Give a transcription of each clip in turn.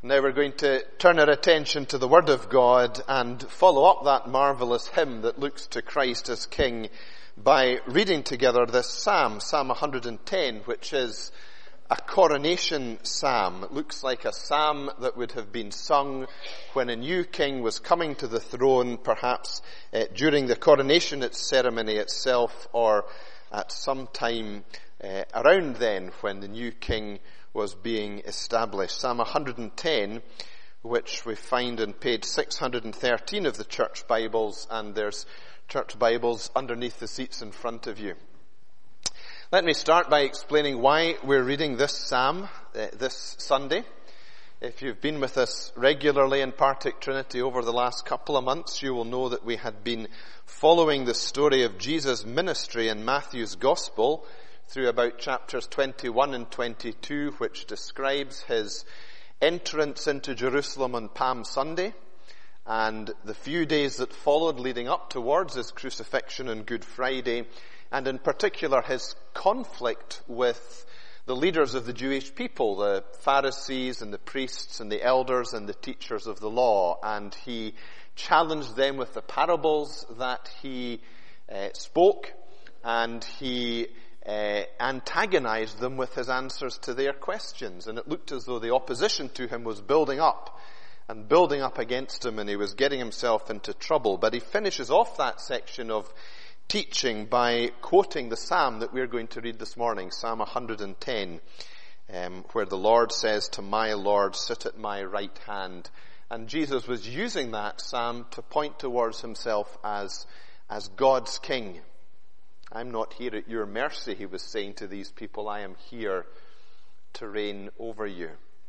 Now we're going to turn our attention to the Word of God and follow up that marvelous hymn that looks to Christ as King by reading together this psalm, Psalm 110, which is a coronation psalm. It looks like a psalm that would have been sung when a new king was coming to the throne, perhaps during the coronation ceremony itself, or at some time around then when the new king was being established. Psalm 110, which we find on page 613 of the church Bibles, and there's church Bibles underneath the seats in front of you. Let me start by explaining why we're reading this psalm this Sunday. If you've been with us regularly in Partick Trinity over the last couple of months, you will know that we had been following the story of Jesus' ministry in Matthew's Gospel through about chapters 21 and 22, which describes his entrance into Jerusalem on Palm Sunday and the few days that followed leading up towards his crucifixion on Good Friday, and in particular his conflict with the leaders of the Jewish people, the Pharisees and the priests and the elders and the teachers of the law. And he challenged them with the parables that he spoke, and he antagonized them with his answers to their questions. And it looked as though the opposition to him was building up against him, and he was getting himself into trouble. But he finishes off that section of teaching by quoting the psalm that we're going to read this morning, Psalm 110, where the Lord says to my Lord, sit at my right hand. And Jesus was using that psalm to point towards himself as God's king. I'm not here at your mercy, he was saying to these people. I am here to reign over you.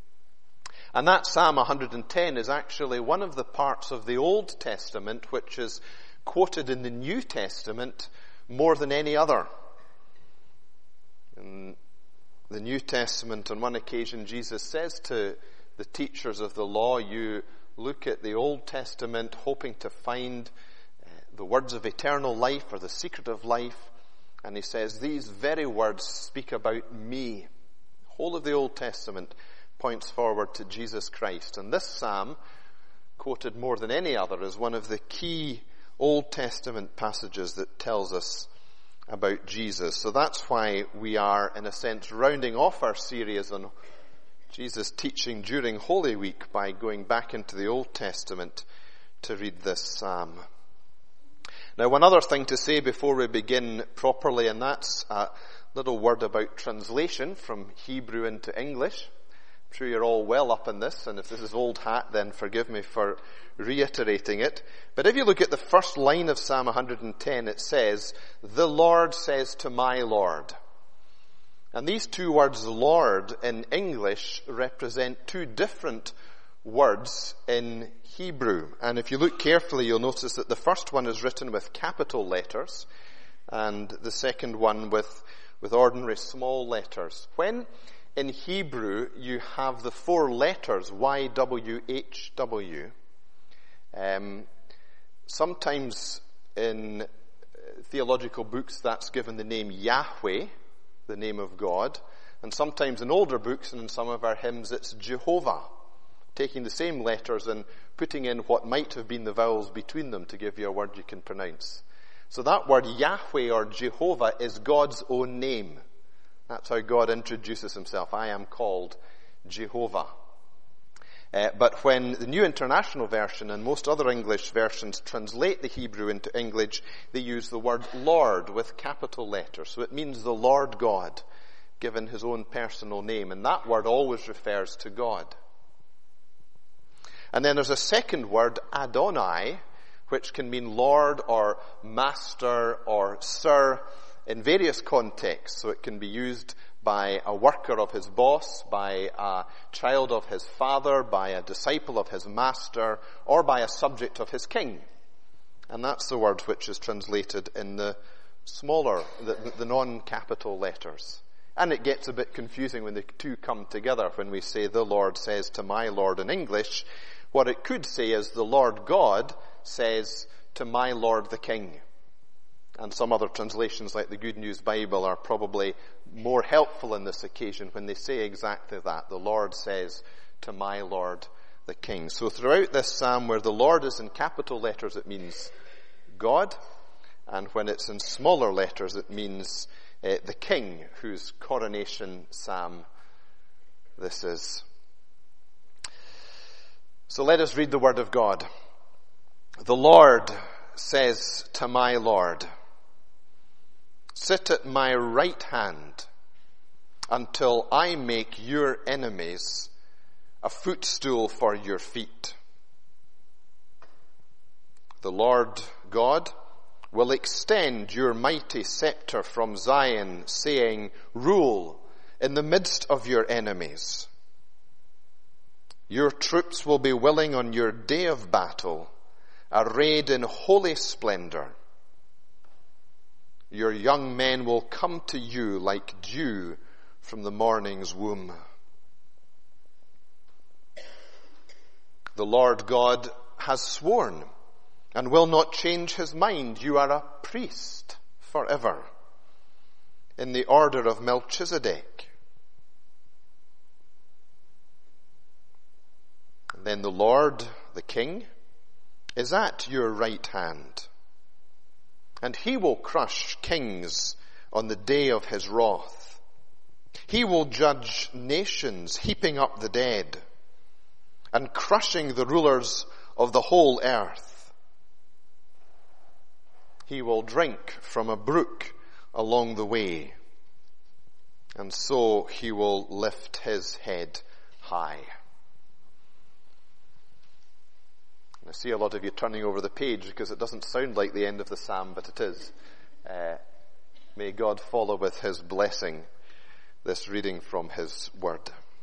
And that Psalm 110 is actually one of the parts of the Old Testament which is quoted in the New Testament more than any other. In the New Testament, on one occasion, Jesus says to the teachers of the law, you look at the Old Testament hoping to find the words of eternal life or the secret of life. And he says, these very words speak about me. The whole of the Old Testament points forward to Jesus Christ. And this psalm, quoted more than any other, is one of the key Old Testament passages that tells us about Jesus. So that's why we are, in a sense, rounding off our series on Jesus' teaching during Holy Week by going back into the Old Testament to read this psalm. Now, one other thing to say before we begin properly, and that's a little word about translation from Hebrew into English. I'm sure you're all well up in this, and if this is old hat, then forgive me for reiterating it. But if you look at the first line of Psalm 110, it says, the Lord says to my Lord. And these two words, Lord, in English represent two different words in Hebrew. And if you look carefully, you'll notice that the first one is written with capital letters, and the second one with ordinary small letters. When in Hebrew you have the four letters YWHW, sometimes in theological books that's given the name Yahweh, the name of God, and sometimes in older books and in some of our hymns it's Jehovah, taking the same letters and putting in what might have been the vowels between them to give you a word you can pronounce. So that word Yahweh or Jehovah is God's own name. That's how God introduces himself. I am called Jehovah. But when the New International Version and most other English versions translate the Hebrew into English, they use the word Lord with capital letters. So it means the Lord God, given his own personal name. And that word always refers to God. And then there's a second word, Adonai, which can mean Lord or Master or Sir in various contexts. So it can be used by a worker of his boss, by a child of his father, by a disciple of his master, or by a subject of his king. And that's the word which is translated in the smaller, the non-capital letters. And it gets a bit confusing when the two come together. When we say the Lord says to my Lord in English, what it could say is the Lord God says to my Lord the King. And some other translations like the Good News Bible are probably more helpful in this occasion when they say exactly that. The Lord says to my Lord the King. So throughout this psalm, where the Lord is in capital letters, it means God. And when it's in smaller letters, it means the King, whose coronation psalm this is. So let us read the word of God. The Lord says to my Lord, sit at my right hand until I make your enemies a footstool for your feet. The Lord God will extend your mighty scepter from Zion, saying, rule in the midst of your enemies. Your troops will be willing on your day of battle, arrayed in holy splendor. Your young men will come to you like dew from the morning's womb. The Lord God has sworn and will not change his mind. You are a priest forever in the order of Melchizedek. And then the Lord, the King, is at your right hand, and he will crush kings on the day of his wrath. He will judge nations, heaping up the dead, and crushing the rulers of the whole earth. He will drink from a brook along the way, and so he will lift his head high. And I see a lot of you turning over the page because it doesn't sound like the end of the psalm, but it is. May God follow with his blessing this reading from his word.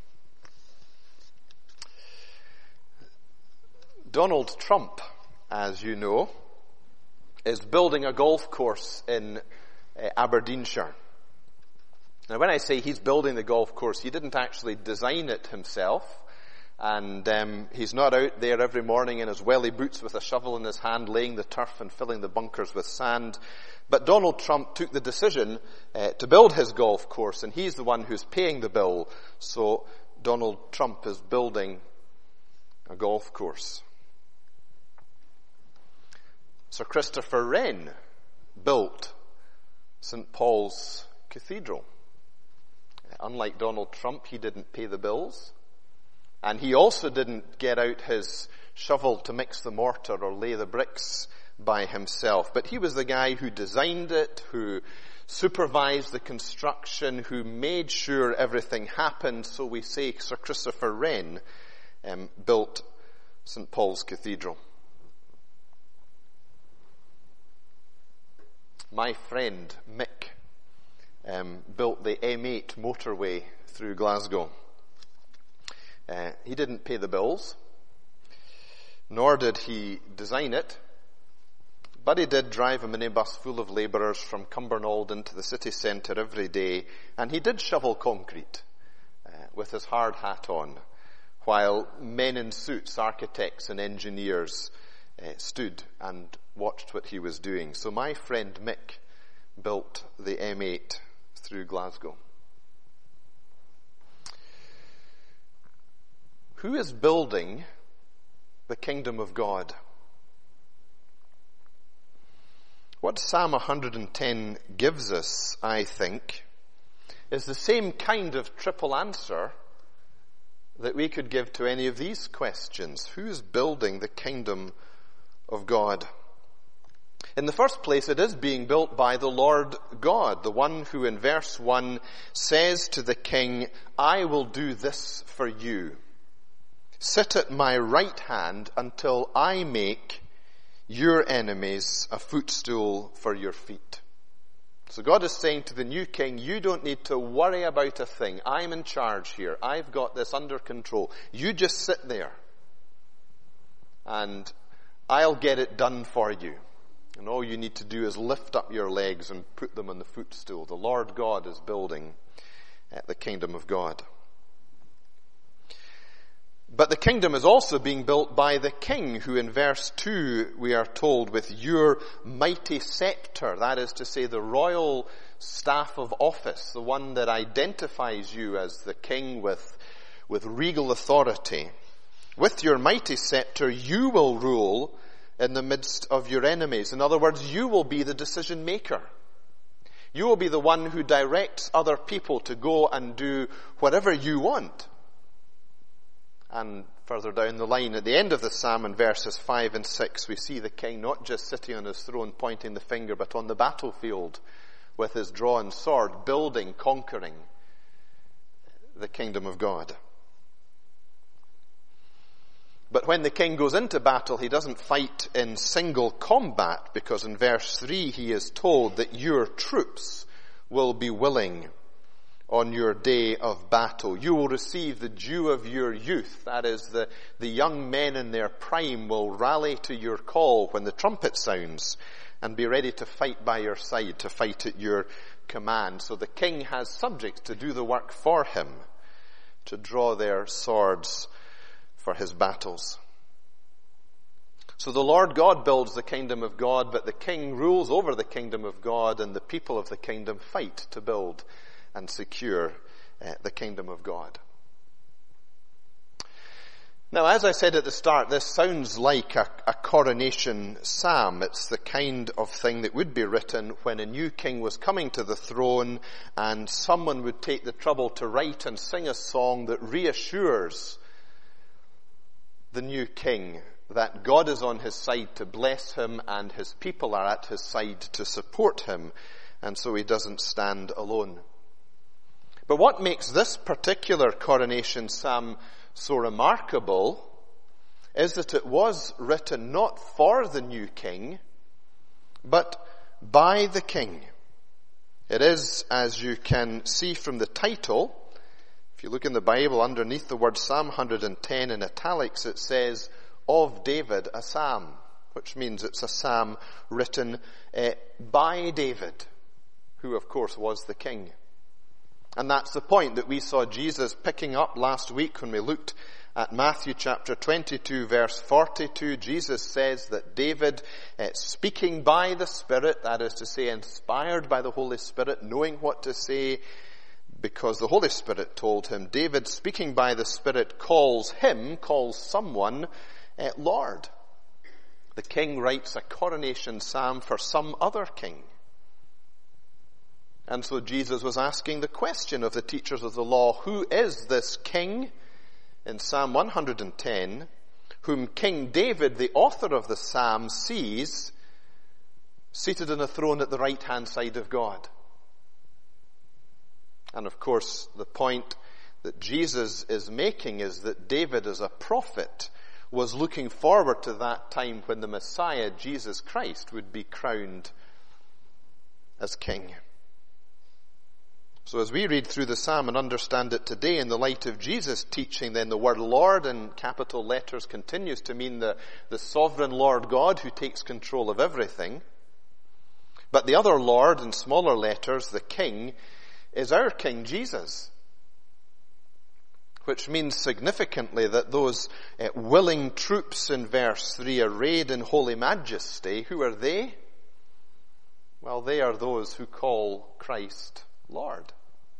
Donald Trump, as you know, is building a golf course in Aberdeenshire. Now, when I say he's building the golf course, he didn't actually design it himself. And he's not out there every morning in his welly boots with a shovel in his hand, laying the turf and filling the bunkers with sand. But Donald Trump took the decision to build his golf course, and he's the one who's paying the bill. So Donald Trump is building a golf course. Sir Christopher Wren built St. Paul's Cathedral. Unlike Donald Trump, he didn't pay the bills. And he also didn't get out his shovel to mix the mortar or lay the bricks by himself. But he was the guy who designed it, who supervised the construction, who made sure everything happened. So we say Sir Christopher Wren built St. Paul's Cathedral. My friend Mick built the M8 motorway through Glasgow. He didn't pay the bills, nor did he design it, but he did drive a minibus full of labourers from Cumbernauld into the city centre every day, and he did shovel concrete with his hard hat on, while men in suits, architects and engineers, stood and watched what he was doing. So my friend Mick built the M8 through Glasgow. Who is building the kingdom of God? What Psalm 110 gives us, I think, is the same kind of triple answer that we could give to any of these questions. Who is building the kingdom of God? In the first place, it is being built by the Lord God, the one who in verse 1 says to the king, I will do this for you. Sit at my right hand until I make your enemies a footstool for your feet. So God is saying to the new king, you don't need to worry about a thing. I'm in charge here. I've got this under control. You just sit there and I'll get it done for you. And all you need to do is lift up your legs and put them on the footstool. The Lord God is building the kingdom of God. But the kingdom is also being built by the king, who in verse 2 we are told, with your mighty scepter, that is to say the royal staff of office, the one that identifies you as the king with with regal authority. With your mighty scepter, you will rule in the midst of your enemies. In other words, you will be the decision maker. You will be the one who directs other people to go and do whatever you want. And further down the line, at the end of the psalm in verses 5 and 6, we see the king not just sitting on his throne pointing the finger, but on the battlefield with his drawn sword, building, conquering the kingdom of God. But when the king goes into battle, he doesn't fight in single combat, because in verse 3 he is told that your troops will be willing on your day of battle. You will receive the due of your youth. That is, the young men in their prime will rally to your call when the trumpet sounds and be ready to fight by your side, to fight at your command. So the king has subjects to do the work for him, to draw their swords for his battles. So the Lord God builds the kingdom of God, but the king rules over the kingdom of God, and the people of the kingdom fight to build and secure the kingdom of God. Now, as I said at the start, this sounds like a coronation psalm. It's the kind of thing that would be written when a new king was coming to the throne, and someone would take the trouble to write and sing a song that reassures the new king that God is on his side to bless him and his people are at his side to support him, and so he doesn't stand alone. But what makes this particular coronation psalm so remarkable is that it was written not for the new king, but by the king. It is, as you can see from the title, if you look in the Bible, underneath the word Psalm 110 in italics, it says, of David, a psalm, which means it's a psalm written by David, who of course was the king. And that's the point that we saw Jesus picking up last week when we looked at Matthew chapter 22, verse 42. Jesus says that David, speaking by the Spirit, that is to say, inspired by the Holy Spirit, knowing what to say, because the Holy Spirit told him, David, speaking by the Spirit, calls someone Lord. The king writes a coronation psalm for some other king. And so Jesus was asking the question of the teachers of the law, who is this king in Psalm 110, whom King David, the author of the psalm, sees seated on a throne at the right-hand side of God? And of course, the point that Jesus is making is that David, as a prophet, was looking forward to that time when the Messiah, Jesus Christ, would be crowned as king. So as we read through the psalm and understand it today in the light of Jesus' teaching, then the word Lord in capital letters continues to mean the sovereign Lord God who takes control of everything. But the other Lord in smaller letters, the King, is our King Jesus. Which means significantly that those willing troops in verse 3 arrayed in holy majesty, who are they? Well, they are those who call Christ Lord.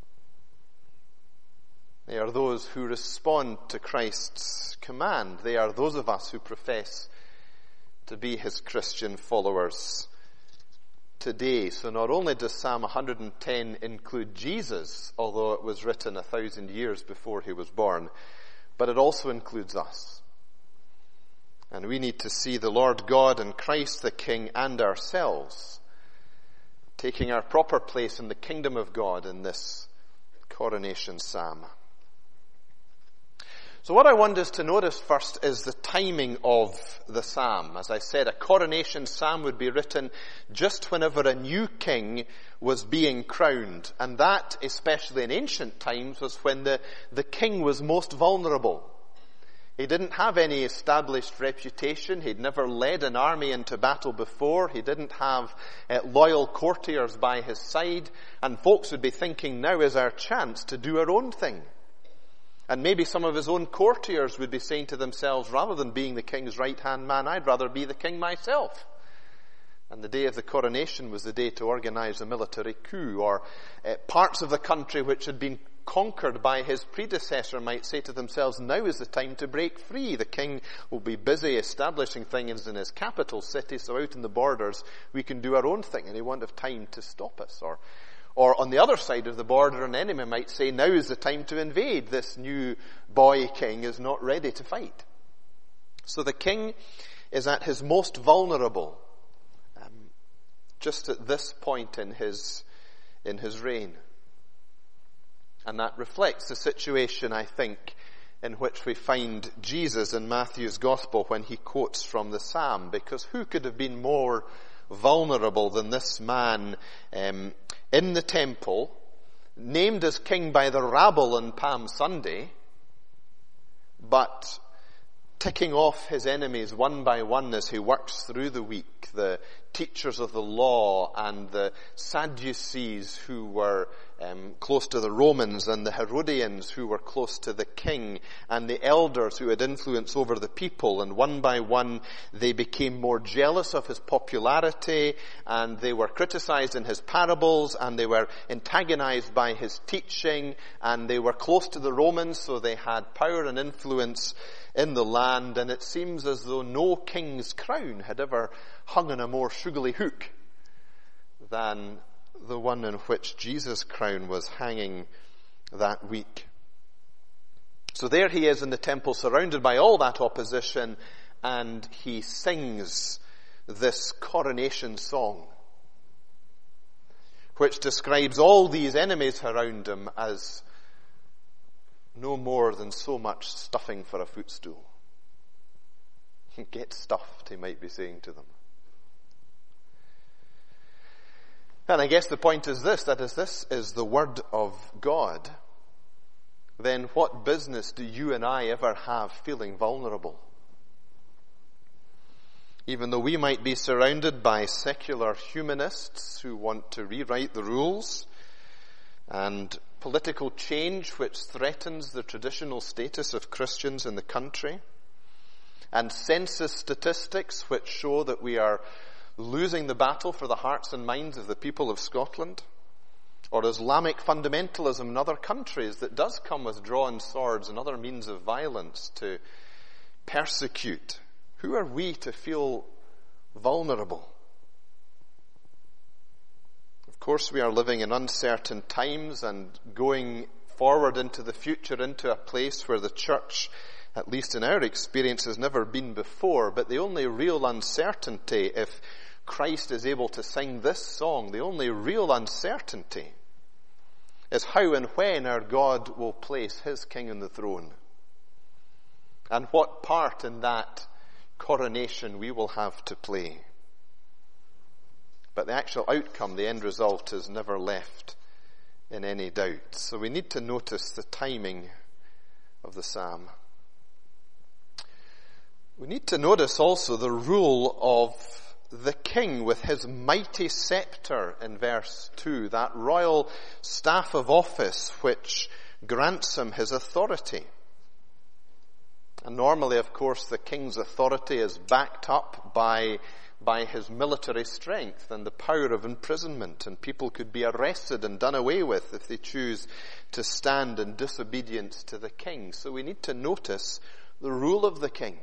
They are those who respond to Christ's command. They are those of us who profess to be his Christian followers today. So not only does Psalm 110 include Jesus, although it was written 1,000 years before he was born, but it also includes us. And we need to see the Lord God and Christ the King and ourselves taking our proper place in the kingdom of God in this coronation psalm. So what I want us to notice first is the timing of the psalm. As I said, a coronation psalm would be written just whenever a new king was being crowned. And that, especially in ancient times, was when the king was most vulnerable. He didn't have any established reputation. He'd never led an army into battle before. He didn't have loyal courtiers by his side. And folks would be thinking, now is our chance to do our own thing. And maybe some of his own courtiers would be saying to themselves, rather than being the king's right-hand man, I'd rather be the king myself. And the day of the coronation was the day to organize a military coup, or parts of the country which had been conquered by his predecessor might say to themselves, now is the time to break free. The king will be busy establishing things in his capital city, so out in the borders we can do our own thing, and he won't have time to stop us. Or on the other side of the border, an enemy might say, now is the time to invade. This new boy king is not ready to fight. So the king is at his most vulnerable, just at this point in his reign. And that reflects the situation, I think, in which we find Jesus in Matthew's Gospel when he quotes from the Psalm. Because who could have been more vulnerable than this man in the temple, named as king by the rabble on Palm Sunday, but ticking off his enemies one by one as he works through the week, the teachers of the law and the Sadducees who were close to the Romans, and the Herodians who were close to the king, and the elders who had influence over the people, and one by one they became more jealous of his popularity, and they were criticized in his parables, and they were antagonized by his teaching, and they were close to the Romans, so they had power and influence in the land, and it seems as though no king's crown had ever hung on a more sugary hook than the one in which Jesus' crown was hanging that week. So there he is in the temple, surrounded by all that opposition, and he sings this coronation song, which describes all these enemies around him as no more than so much stuffing for a footstool. Get stuffed, he might be saying to them. And I guess the point is this, that as this is the word of God, then what business do you and I ever have feeling vulnerable? Even though we might be surrounded by secular humanists who want to rewrite the rules, and political change which threatens the traditional status of Christians in the country, and census statistics which show that we are losing the battle for the hearts and minds of the people of Scotland, or Islamic fundamentalism in other countries that does come with drawn swords and other means of violence to persecute. Who are we to feel vulnerable? Of course, we are living in uncertain times and going forward into the future, into a place where the church, at least in our experience, has never been before. But the only real uncertainty, if Christ is able to sing this song, the only real uncertainty is how and when our God will place his king on the throne, and what part in that coronation we will have to play. But the actual outcome, the end result, is never left in any doubt. So we need to notice the timing of the psalm. We need to notice also the rule of the king with his mighty scepter in verse 2, that royal staff of office which grants him his authority. And normally, of course, the king's authority is backed up by his military strength and the power of imprisonment, and people could be arrested and done away with if they choose to stand in disobedience to the king. So we need to notice the rule of the king.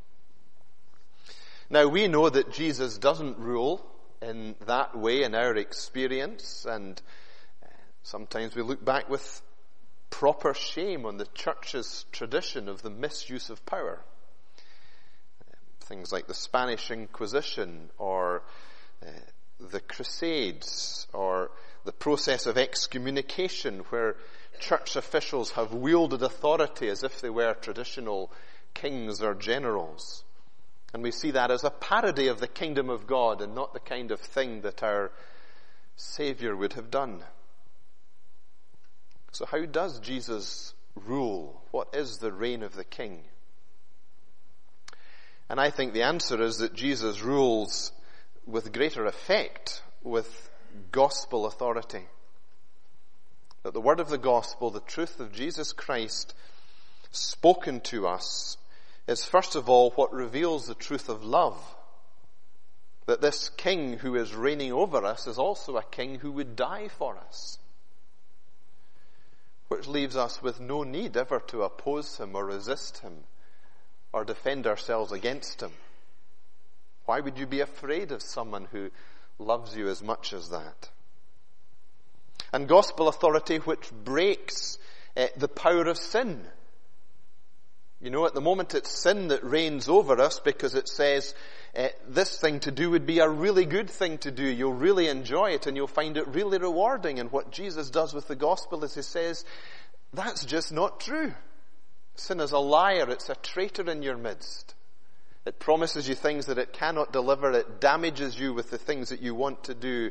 Now, we know that Jesus doesn't rule in that way in our experience, and sometimes we look back with proper shame on the church's tradition of the misuse of power. Things like the Spanish Inquisition, or the Crusades, or the process of excommunication, where church officials have wielded authority as if they were traditional kings or generals. And we see that as a parody of the kingdom of God and not the kind of thing that our Savior would have done. So how does Jesus rule? What is the reign of the king? And I think the answer is that Jesus rules with greater effect, with gospel authority. That the word of the gospel, the truth of Jesus Christ spoken to us, is first of all what reveals the truth of love. That this king who is reigning over us is also a king who would die for us. which leaves us with no need ever to oppose him or resist him or defend ourselves against him. Why would you be afraid of someone who loves you as much as that? And gospel authority which breaks the power of sin. You know, at the moment it's sin that reigns over us because it says this thing to do would be a really good thing to do. You'll really enjoy it and you'll find it really rewarding. And what Jesus does with the gospel is he says, that's just not true. Sin is a liar. It's a traitor in your midst. It promises you things that it cannot deliver. It damages you with the things that you want to do.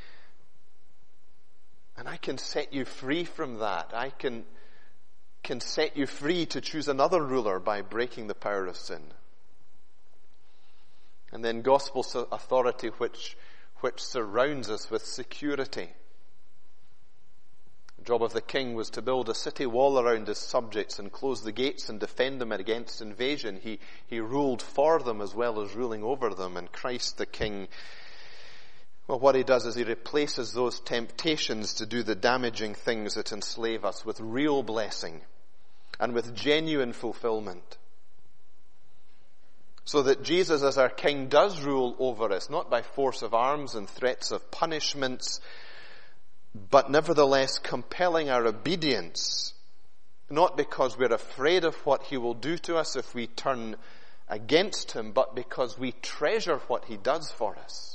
And I can set you free from that. I can set you free to choose another ruler by breaking the power of sin. And then gospel authority which surrounds us with security. The job of the king was to build a city wall around his subjects and close the gates and defend them against invasion. He ruled for them as well as ruling over them. And Christ the King, well, what he does is he replaces those temptations to do the damaging things that enslave us with real blessing and with genuine fulfillment. So that Jesus as our King does rule over us, not by force of arms and threats of punishments, but nevertheless compelling our obedience, not because we're afraid of what he will do to us if we turn against him, but because we treasure what he does for us.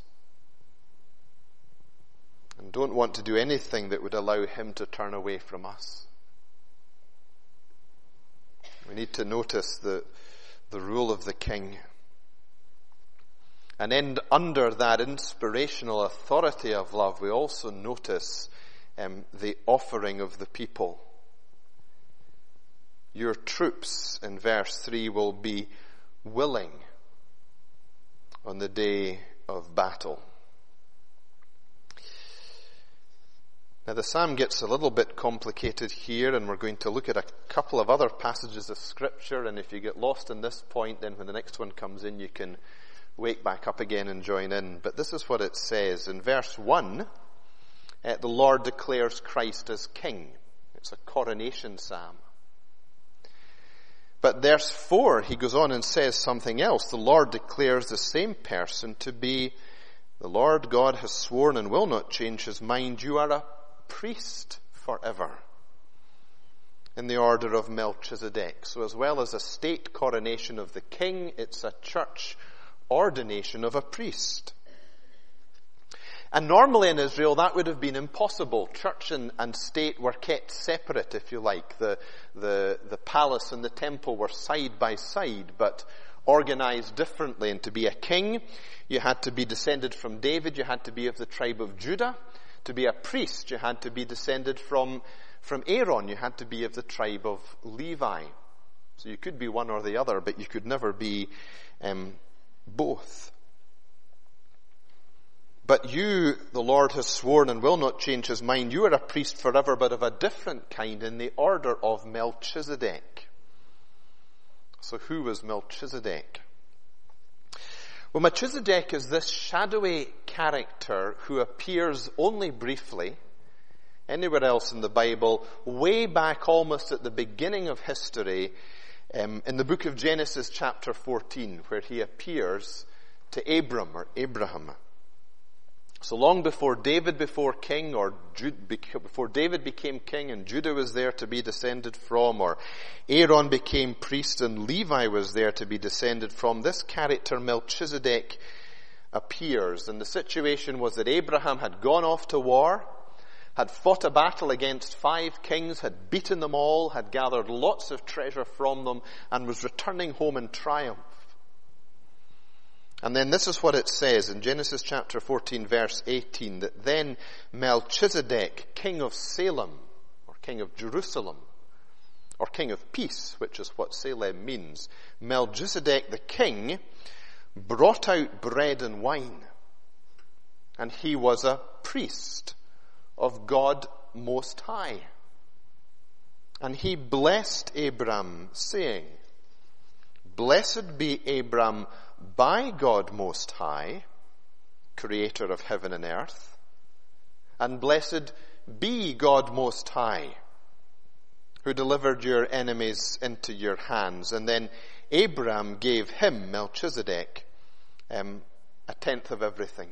And don't want to do anything that would allow him to turn away from us. We need to notice the rule of the King. And then under that inspirational authority of love, we also notice the offering of the people. Your troops, in verse 3, will be willing on the day of battle. Now the psalm gets a little bit complicated here, and we're going to look at a couple of other passages of Scripture, and if you get lost in this point, then when the next one comes in, you can wake back up again and join in. But this is what it says. In verse 1, the Lord declares Christ as King. It's a coronation psalm. But verse 4, he goes on and says something else. The Lord declares the same person to be, the Lord God has sworn and will not change his mind. You are a priest forever, in the order of Melchizedek. So as well as a state coronation of the king, it's a church ordination of a priest. And normally in Israel that would have been impossible. Church and state were kept separate, if you like. The palace and the temple were side by side, but organized differently. And to be a king, you had to be descended from David, you had to be of the tribe of Judah. To be a priest, you had to be descended from Aaron, you had to be of the tribe of Levi. So you could be one or the other, but you could never be both. But you, the Lord has sworn and will not change his mind. You are a priest forever, but of a different kind, in the order of Melchizedek. So who was Melchizedek? Well, Melchizedek is this shadowy character who appears only briefly anywhere else in the Bible, way back almost at the beginning of history, in the book of Genesis chapter 14, where he appears to Abram or Abraham. So long before David before David became king and Judah was there to be descended from, or Aaron became priest and Levi was there to be descended from, this character Melchizedek appears. And the situation was that Abraham had gone off to war, had fought a battle against 5 kings, had beaten them all, had gathered lots of treasure from them, and was returning home in triumph. And then this is what it says in Genesis chapter 14 verse 18, that then Melchizedek, king of Salem, or king of Jerusalem, or king of peace, which is what Salem means, Melchizedek the king brought out bread and wine, and he was a priest of God Most High. And he blessed Abram, saying, Blessed be Abram by God Most High, creator of heaven and earth, and blessed be God Most High, who delivered your enemies into your hands. And then Abraham gave him, Melchizedek, a tenth of everything.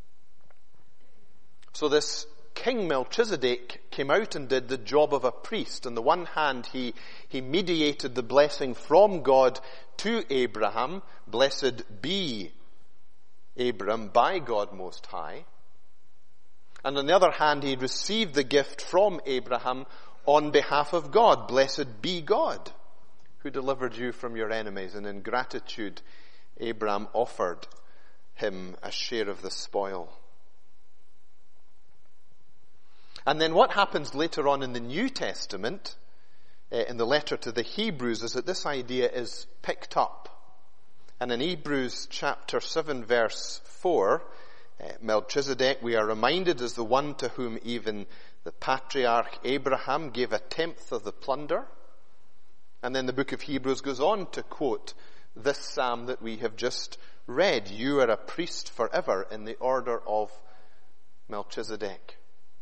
So this King Melchizedek came out and did the job of a priest. On the one hand, he mediated the blessing from God to Abraham. Blessed be Abram by God Most High. And on the other hand, he received the gift from Abraham on behalf of God. Blessed be God, who delivered you from your enemies. And in gratitude, Abraham offered him a share of the spoil. And then what happens later on in the New Testament, in the letter to the Hebrews, is that this idea is picked up. And in Hebrews chapter 7 verse 4, Melchizedek, we are reminded, is the one to whom even the patriarch Abraham gave a tenth of the plunder. And then the book of Hebrews goes on to quote this psalm that we have just read. You are a priest forever in the order of Melchizedek.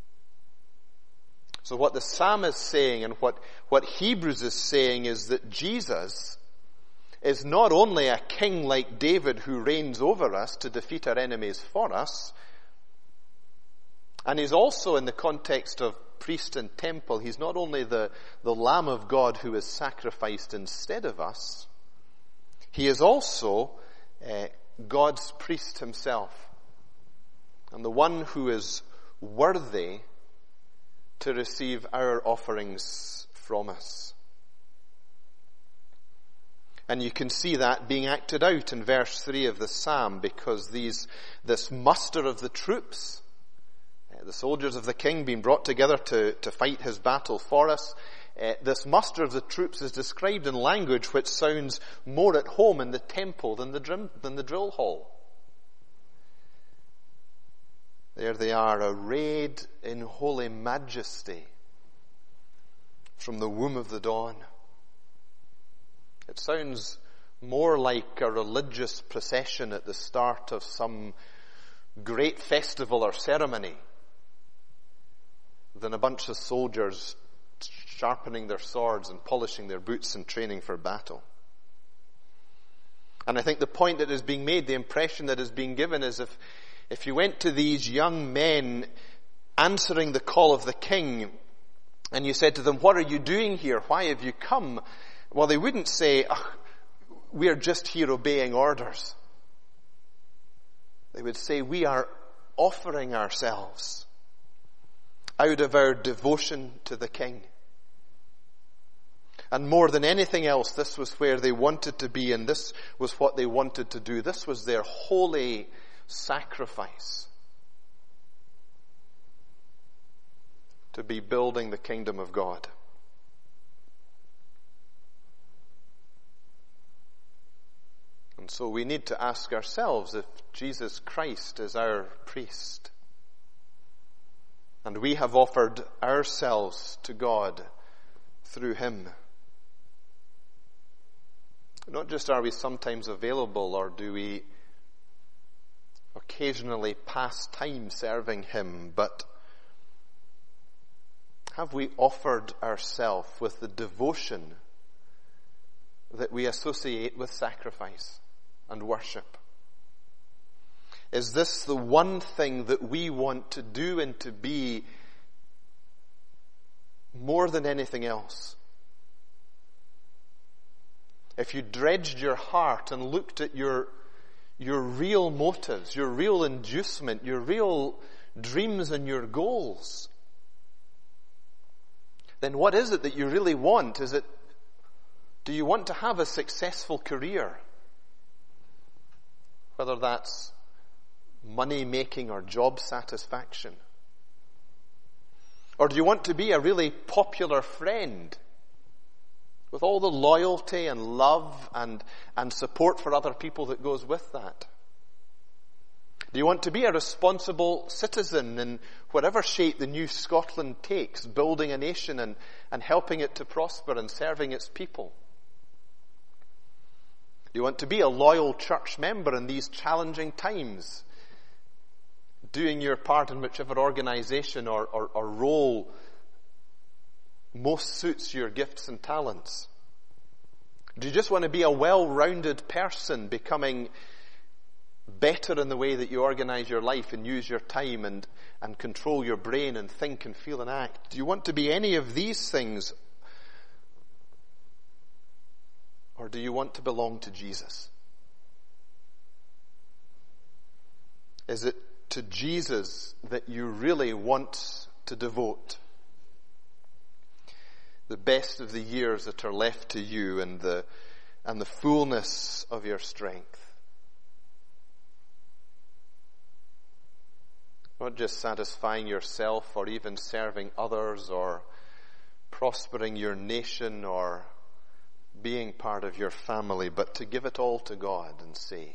So what the psalm is saying and what Hebrews is saying is that Jesus is not only a king like David who reigns over us to defeat our enemies for us, and he's also, in the context of priest and temple, he's not only the Lamb of God who is sacrificed instead of us, he is also God's priest himself, and the one who is worthy to receive our offerings from us. And you can see that being acted out in verse 3 of the psalm, because this muster of the troops, the soldiers of the king being brought together to fight his battle for us, this muster of the troops is described in language which sounds more at home in the temple than the drill hall. There they are, arrayed in holy majesty from the womb of the dawn. It sounds more like a religious procession at the start of some great festival or ceremony than a bunch of soldiers sharpening their swords and polishing their boots and training for battle. And I think the point that is being made, the impression that is being given, is if you went to these young men answering the call of the king and you said to them, what are you doing here? Why have you come? Well, they wouldn't say, we are just here obeying orders. They would say, we are offering ourselves out of our devotion to the king. And more than anything else, this was where they wanted to be, and this was what they wanted to do. This was their holy sacrifice to be building the kingdom of God. And so we need to ask ourselves if Jesus Christ is our priest, and we have offered ourselves to God through him. Not just are we sometimes available, or do we occasionally pass time serving him, but have we offered ourselves with the devotion that we associate with sacrifice and worship? Is this the one thing that we want to do and to be more than anything else? If you dredged your heart and looked at your real motives, your real inducement, your real dreams and your goals, then what is it that you really want? Do you want to have a successful career? Whether that's money making or job satisfaction. Or do you want to be a really popular friend with all the loyalty and love and support for other people that goes with that? Do you want to be a responsible citizen in whatever shape the new Scotland takes, building a nation and helping it to prosper and serving its people? Do you want to be a loyal church member in these challenging times, doing your part in whichever organization or role most suits your gifts and talents? Do you just want to be a well-rounded person, becoming better in the way that you organize your life and use your time and control your brain and think and feel and act? Do you want to be any of these things? Or do you want to belong to Jesus? Is it to Jesus that you really want to devote the best of the years that are left to you and the fullness of your strength? Not just satisfying yourself or even serving others or prospering your nation or being part of your family, but to give it all to God and say,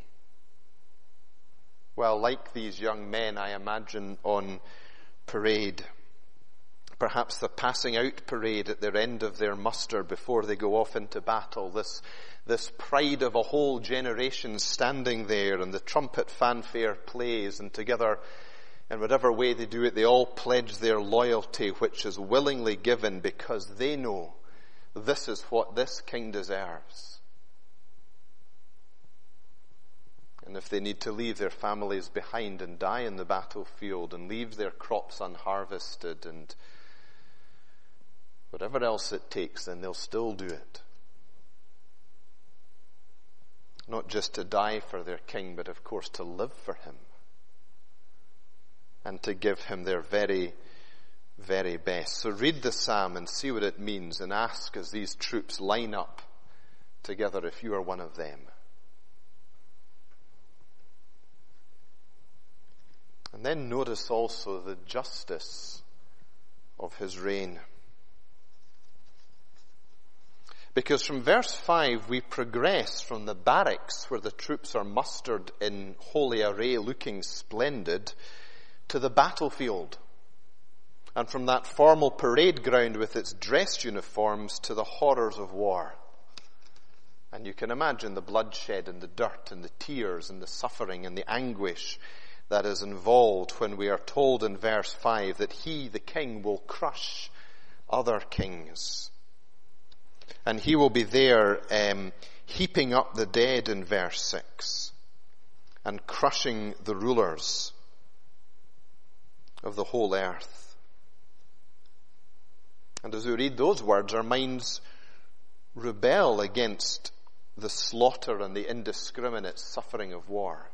well, like these young men, I imagine, on parade, perhaps the passing out parade at their end of their muster before they go off into battle, this pride of a whole generation standing there, and the trumpet fanfare plays, and together, in whatever way they do it, they all pledge their loyalty, which is willingly given because they know this is what this king deserves. And if they need to leave their families behind and die in the battlefield and leave their crops unharvested and whatever else it takes, then they'll still do it. Not just to die for their king, but of course to live for him and to give him their very, very best. So read the psalm and see what it means, and ask as these troops line up together if you are one of them. And then notice also the justice of his reign. Because from verse 5 we progress from the barracks where the troops are mustered in holy array looking splendid to the battlefield. And from that formal parade ground with its dress uniforms to the horrors of war. And you can imagine the bloodshed and the dirt and the tears and the suffering and the anguish that is involved when we are told in verse 5 that he, the king, will crush other kings. And he will be there heaping up the dead in verse 6 and crushing the rulers of the whole earth. And as we read those words, our minds rebel against the slaughter and the indiscriminate suffering of war.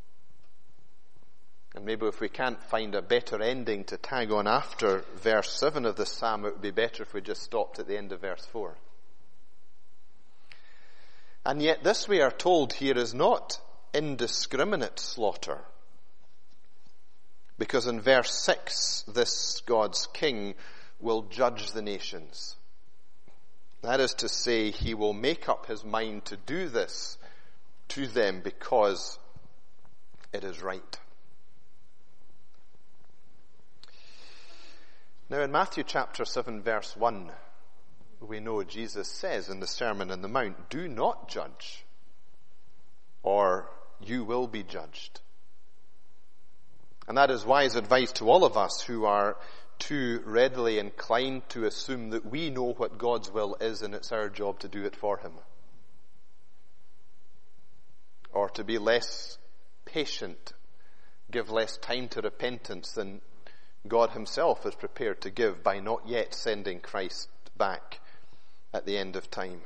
And maybe if we can't find a better ending to tag on after verse 7 of the psalm, it would be better if we just stopped at the end of verse 4. And yet this, we are told here, is not indiscriminate slaughter. Because in verse 6, this God's king will judge the nations. That is to say, he will make up his mind to do this to them because it is right. Now in Matthew chapter 7 verse 1, we know Jesus says in the Sermon on the Mount, do not judge, or you will be judged. And that is wise advice to all of us who are too readily inclined to assume that we know what God's will is and it's our job to do it for him. Or to be less patient, give less time to repentance than God himself is prepared to give by not yet sending Christ back at the end of time.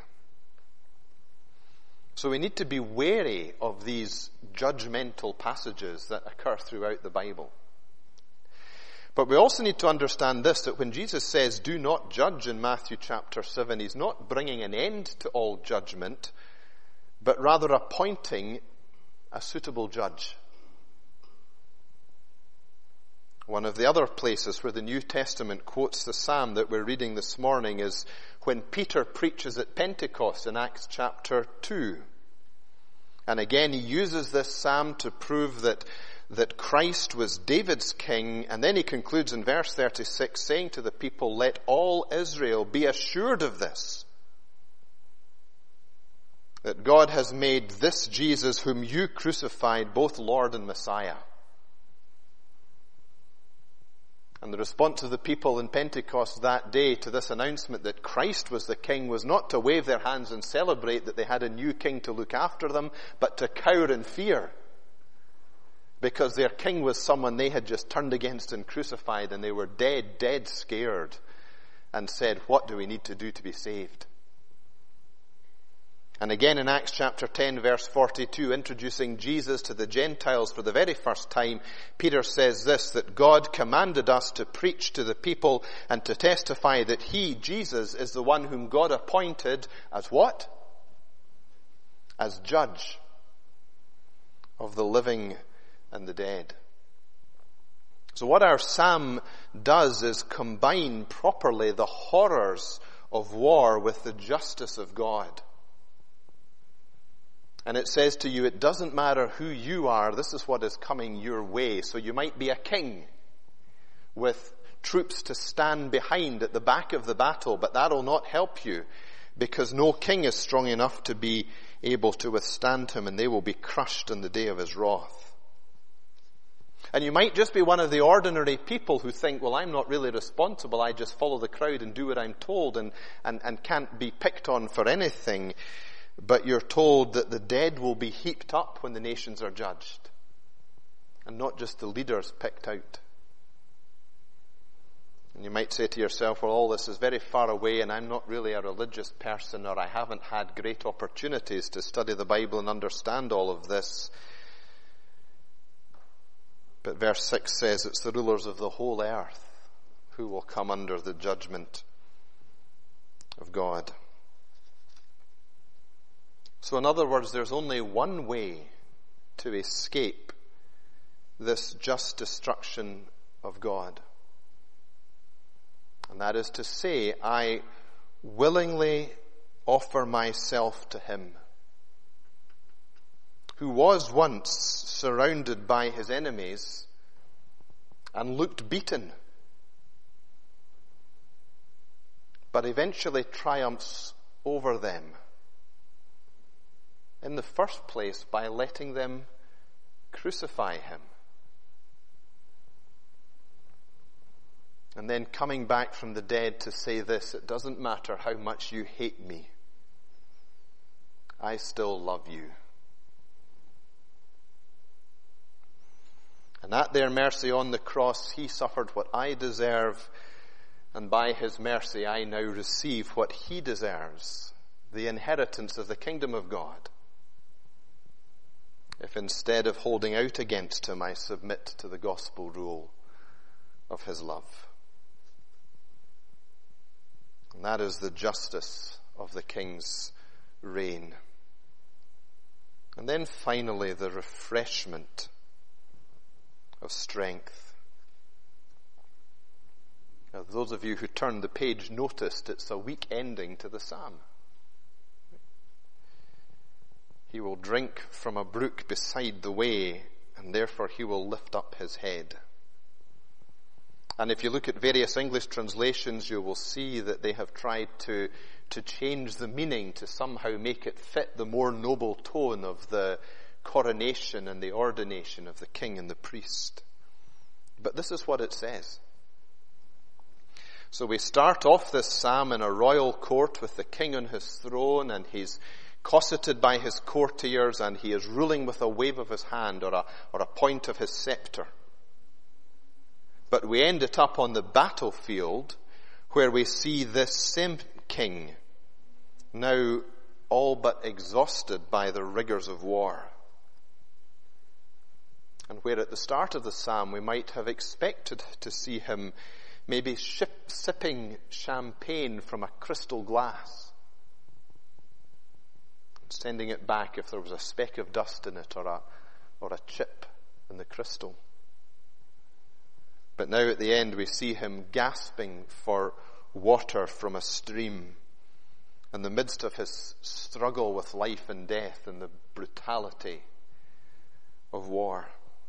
So we need to be wary of these judgmental passages that occur throughout the Bible. But we also need to understand this, that when Jesus says, do not judge in Matthew chapter 7, he's not bringing an end to all judgment, but rather appointing a suitable judge. One of the other places where the New Testament quotes the psalm that we're reading this morning is when Peter preaches at Pentecost in Acts chapter 2. And again, he uses this psalm to prove that Christ was David's king. And then he concludes in verse 36 saying to the people, let all Israel be assured of this, that God has made this Jesus whom you crucified both Lord and Messiah. And the response of the people in Pentecost that day to this announcement that Christ was the king was not to wave their hands and celebrate that they had a new king to look after them, but to cower in fear. Because their king was someone they had just turned against and crucified, and they were dead scared, and said, what do we need to do to be saved? And again in Acts chapter 10 verse 42, introducing Jesus to the Gentiles for the very first time, Peter says this, that God commanded us to preach to the people and to testify that he, Jesus, is the one whom God appointed as what? As judge of the living and the dead. So what our psalm does is combine properly the horrors of war with the justice of God. And it says to you, it doesn't matter who you are, this is what is coming your way. So you might be a king with troops to stand behind at the back of the battle, but that'll not help you because no king is strong enough to be able to withstand him, and they will be crushed in the day of his wrath. And you might just be one of the ordinary people who think, well, I'm not really responsible, I just follow the crowd and do what I'm told and can't be picked on for anything. But you're told that the dead will be heaped up when the nations are judged, and not just the leaders picked out. And you might say to yourself, well, all this is very far away and I'm not really a religious person, or I haven't had great opportunities to study the Bible and understand all of this. But verse 6 says it's the rulers of the whole earth who will come under the judgment of God. So in other words, there's only one way to escape this just destruction of God. And that is to say, I willingly offer myself to him, who was once surrounded by his enemies and looked beaten, but eventually triumphs over them. In the first place, by letting them crucify him. And then coming back from the dead to say this, it doesn't matter how much you hate me, I still love you. And at their mercy on the cross, he suffered what I deserve, and by his mercy I now receive what he deserves, the inheritance of the kingdom of God. If instead of holding out against him, I submit to the gospel rule of his love. And that is the justice of the king's reign. And then finally, the refreshment of strength. Now, those of you who turned the page noticed it's a weak ending to the psalm. He will drink from a brook beside the way, and therefore he will lift up his head. And if you look at various English translations, you will see that they have tried to change the meaning to somehow make it fit the more noble tone of the coronation and the ordination of the king and the priest. But this is what it says. So we start off this psalm in a royal court with the king on his throne, and he's cosseted by his courtiers, and he is ruling with a wave of his hand or a point of his scepter. But we end it up on the battlefield, where we see this same king now all but exhausted by the rigors of war. And where at the start of the psalm we might have expected to see him maybe sipping champagne from a crystal glass, sending it back if there was a speck of dust in it or a chip in the crystal. But now at the end we see him gasping for water from a stream in the midst of his struggle with life and death and the brutality of war.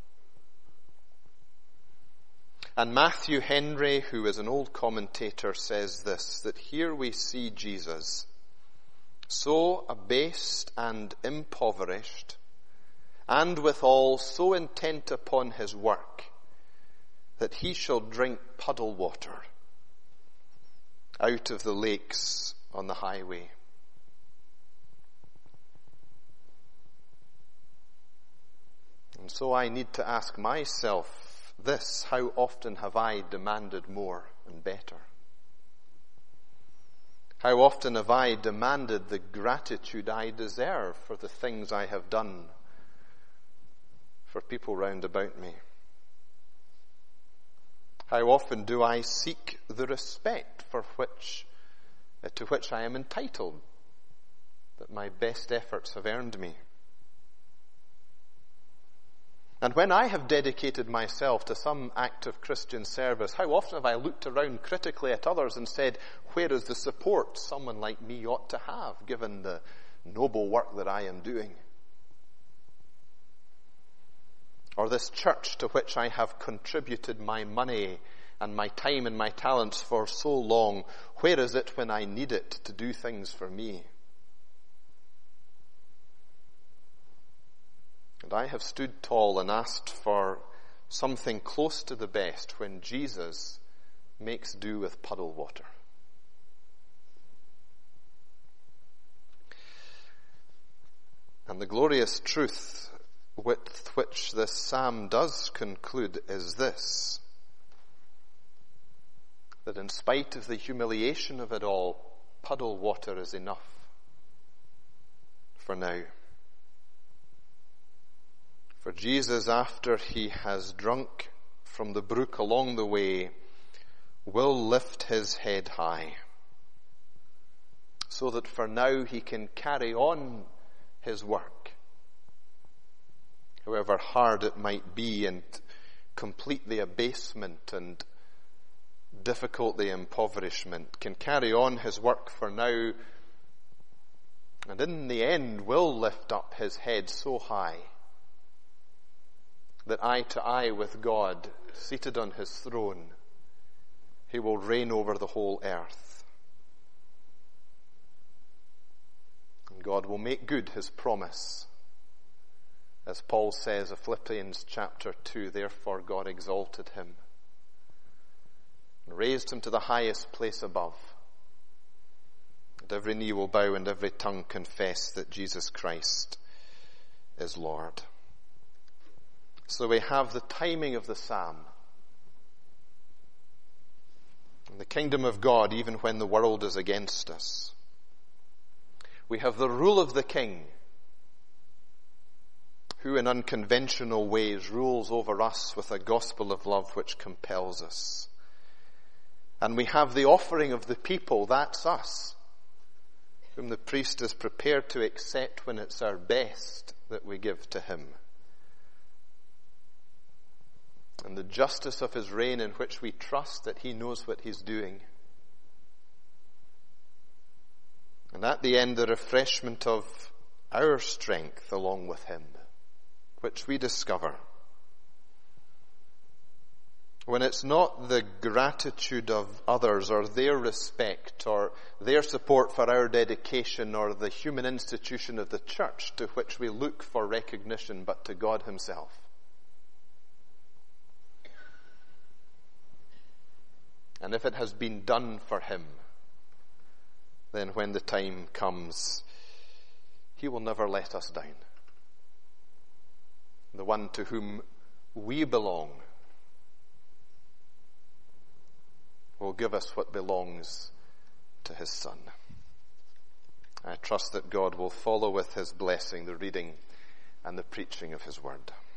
And Matthew Henry, who is an old commentator, says this, that here we see Jesus so abased and impoverished, and withal so intent upon his work, that he shall drink puddle water out of the lakes on the highway. And so I need to ask myself this: how often have I demanded more and better? How often have I demanded the gratitude I deserve for the things I have done for people round about me? How often do I seek the respect to which I am entitled, that my best efforts have earned me? And when I have dedicated myself to some act of Christian service, how often have I looked around critically at others and said, where is the support someone like me ought to have, given the noble work that I am doing? Or this church to which I have contributed my money and my time and my talents for so long, where is it when I need it to do things for me? And I have stood tall and asked for something close to the best when Jesus makes do with puddle water. And the glorious truth with which this psalm does conclude is this: that in spite of the humiliation of it all, puddle water is enough for now. For Jesus, after he has drunk from the brook along the way, will lift his head high, so that for now he can carry on his work, however hard it might be, and complete the abasement and difficult the impoverishment, can carry on his work for now, and in the end will lift up his head so high that eye to eye with God, seated on his throne, he will reign over the whole earth. And God will make good his promise. As Paul says of Philippians chapter 2, therefore God exalted him and raised him to the highest place above. And every knee will bow and every tongue confess that Jesus Christ is Lord. So we have the timing of the psalm. And the kingdom of God, even when the world is against us. We have the rule of the king, who in unconventional ways rules over us with a gospel of love which compels us. And we have the offering of the people, that's us, whom the priest is prepared to accept when it's our best that we give to him. And the justice of his reign, in which we trust that he knows what he's doing. And at the end, the refreshment of our strength along with him, which we discover when it's not the gratitude of others or their respect or their support for our dedication or the human institution of the church to which we look for recognition, but to God himself. And if it has been done for him, then when the time comes, he will never let us down. The one to whom we belong will give us what belongs to his Son. I trust that God will follow with his blessing the reading and the preaching of his word.